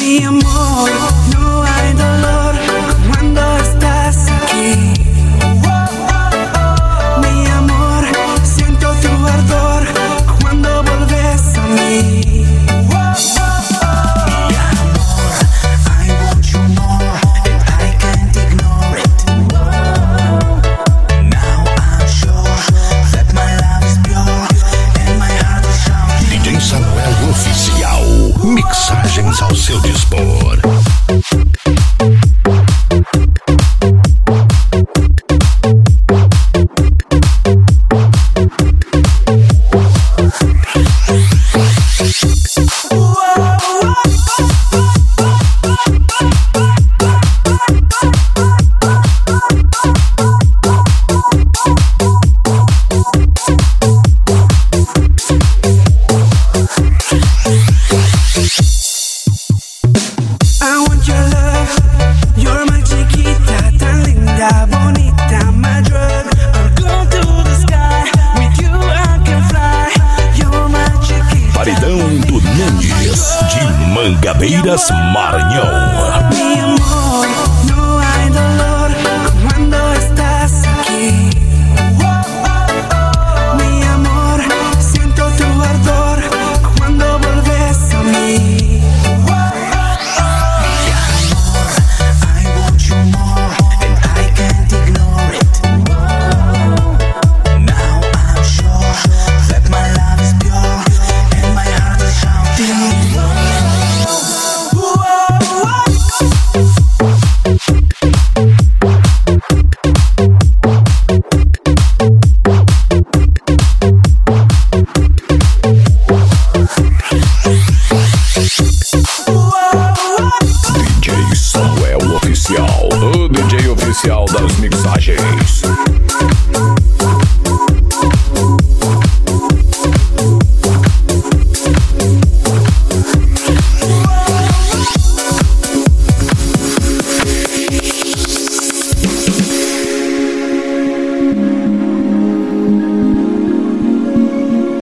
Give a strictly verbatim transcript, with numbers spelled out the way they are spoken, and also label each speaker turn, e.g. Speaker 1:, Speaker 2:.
Speaker 1: Mi amor, no hay dolor cuando estás aquí. Mi amor, siento tu ardor cuando volves a mí.
Speaker 2: Mixagens ao seu dispor. Mangabeiras, Maranhão.
Speaker 1: Mi amor, no hay dolor cuando estás aquí. Mi amor, siento tu ardor cuando volves a mí.
Speaker 2: D J Samuel Oficial, o D J oficial das mixagens.